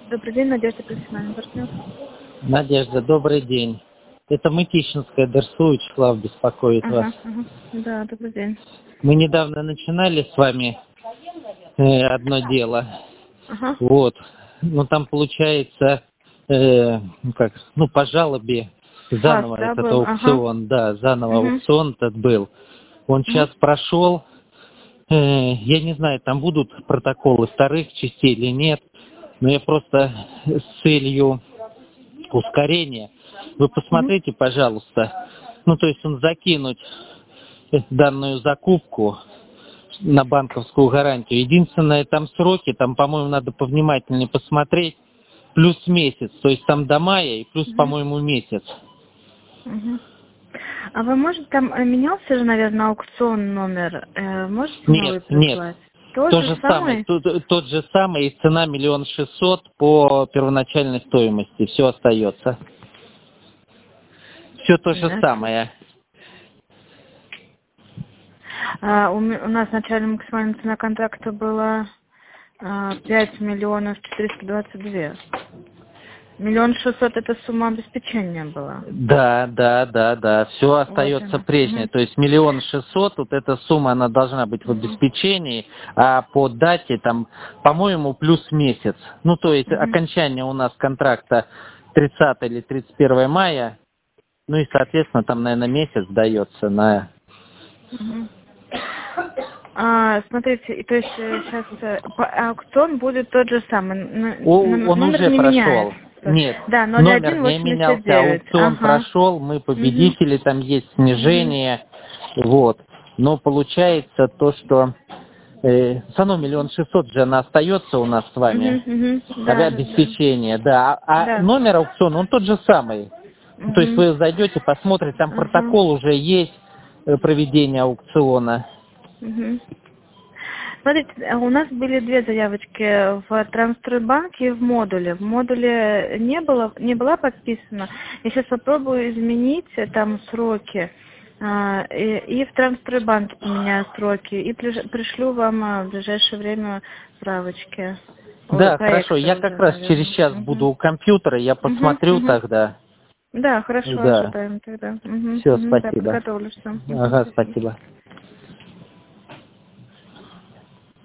Добрый день, Надежда, профессиональный партнер. Надежда, добрый день. Это Мытищинская ДРСУ, Вячеслав беспокоит вас. Ага. Да, добрый день. Мы недавно начинали с вами одно дело. Ага. Вот. Но там получается, по жалобе заново Да, этот был. Ага. аукцион, да, заново Угу. аукцион этот был. Он сейчас прошел. Я не знаю, там будут протоколы вторых частей или нет. Но я просто с целью ускорения. Вы посмотрите, пожалуйста, то есть он закинуть данную закупку на банковскую гарантию. Единственное, там сроки, там, по-моему, надо повнимательнее посмотреть, плюс месяц, то есть там до мая и плюс, по-моему, месяц. Угу. А вы можете, там менялся же, наверное, аукцион номер, можете новый Нет, прислать? тот же самый, тот же самый, и цена 1 600 000 по первоначальной стоимости, все остается. Все то же самое. У нас начальная максимальная цена контракта была 5 миллионов 422. 1 600 000 это сумма обеспечения была. Да. Все остается прежнее. То есть 1 600 000, вот эта сумма, она должна быть в обеспечении, а по дате, там, по-моему, плюс месяц. То есть окончание у нас контракта 30 или 31 мая, и, соответственно, там, наверное, месяц дается на... Смотрите, то есть сейчас аукцион будет тот же самый. Он Номер уже не прошел. меняется. Нет, Да, номер не менялся, 0189. аукцион прошел, мы победители, там есть снижение, вот. Но получается то, что все равно 1 600 000 же она остается у нас с вами, обеспечение, да. А номер аукциона, он тот же самый. То есть вы зайдете, посмотрите, там протокол уже есть проведения аукциона. Смотрите, у нас были две заявочки в Трансстройбанке и в модуле. В модуле не была подписана. Я сейчас попробую изменить там сроки. И в Трансстройбанке поменяю сроки. И пришлю вам в ближайшее время справочки. Да, хорошо. Я как раз через час буду у компьютера, я посмотрю тогда. Да, хорошо, ожидаем тогда. Все, спасибо. Да, подготовлю все. Ага, спасибо.